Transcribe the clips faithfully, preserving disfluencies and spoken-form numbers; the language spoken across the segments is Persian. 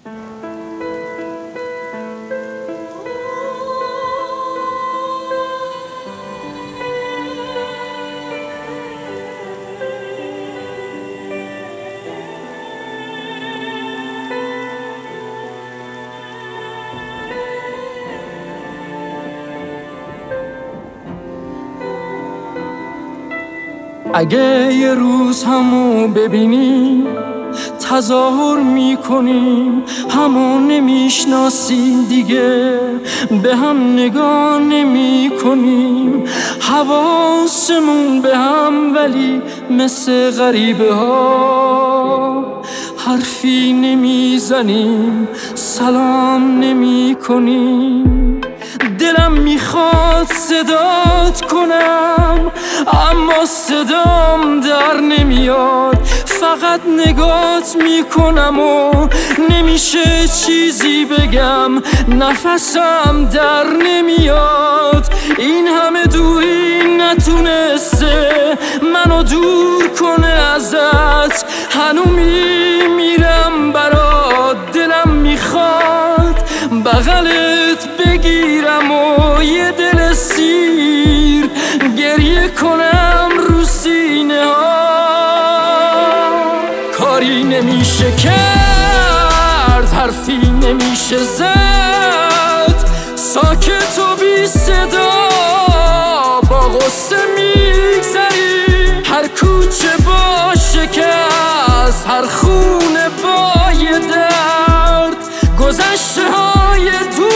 اگه یه روز همو ببینیم تظاهر میکنیم همو نمیشناسیم دیگه، به هم نگاه نمی کنیم، حواسمون به هم ولی مثل غریبه ها حرفی نمیزنیم، سلام نمی کنیم. دلم میخواد صدات کنم اما صدام در نمیاد، فقط نگات میکنم و نمیشه چیزی بگم، نفسم در نمیاد. این همه دوری نتونسته منو دور کنه ازت، هنو میمیرم برات، دلم میخواد بغلت بگیرم و یه دل سیر گریه کنم رو سینه ها. کاری نمیشه کرد، حرفی نمیشه زد، ساکت و بی صدا با غصه میگذری، هر کوچه با شکست، هر خونه با یه درد، گذشته های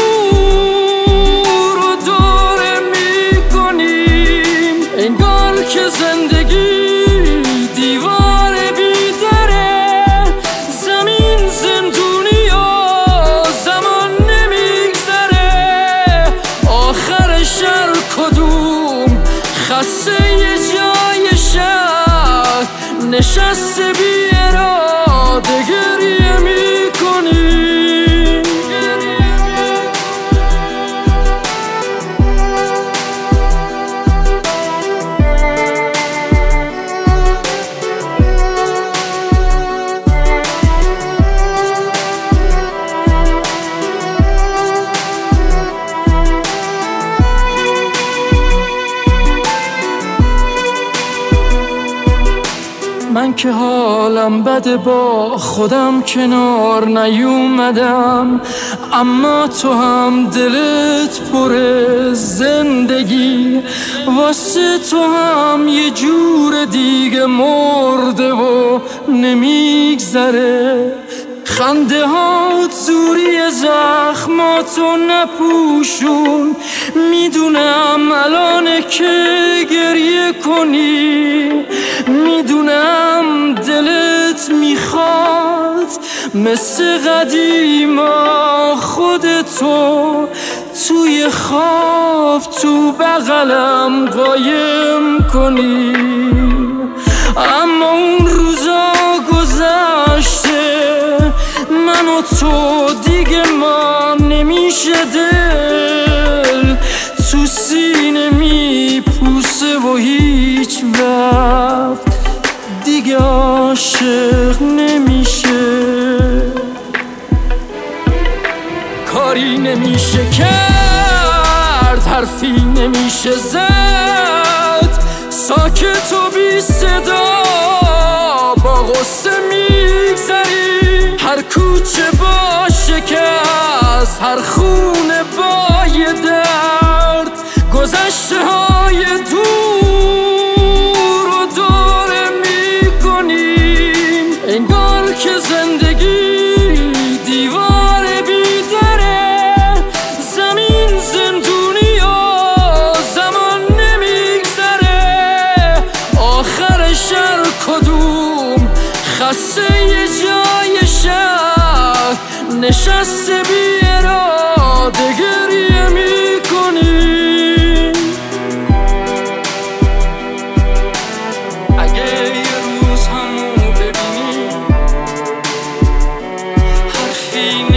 دور و دوره میکنیم، انگار که زندگی دیوار بیدره، زمین زندونی و زمان نمیگذره، آخرش هر کدوم خسته یه جای شهر نشسته بی اراده گریه میکنیم. من که حالم بده با خودم کنار نیومدم، اما تو هم دلت پر زندگی، واسه تو هم یه جور دیگه مرده و نمیگذره، خنده هات زوری زخماتو نپوشون، میدونم الانه که گریه کنی، میدونم دلت میخواد مثل قدیما خودتو توی خواب تو بغلم قایم کنی، اما اون روزا گذشته، من و تو دیگه ما نمیشه، دل تو سینه میپوسه و هیچ وقت دیگه عاشق نمیشه. کاری نمیشه کرد، حرفی نمیشه زد، ساکت و بی صدا با غصه میگذری، هر کوچه با شکست، هر خونه با یه درد، گذشته های دور و دوره میکنیم، انگار که زندگی دیوار بیدره، زمین زندونی و زمان نمیگذره، آخرش هر کدوم خسته یه جای شهر نشسته بی اراده گریه میکنیم. اگه یه روز همو ببینیم حرفی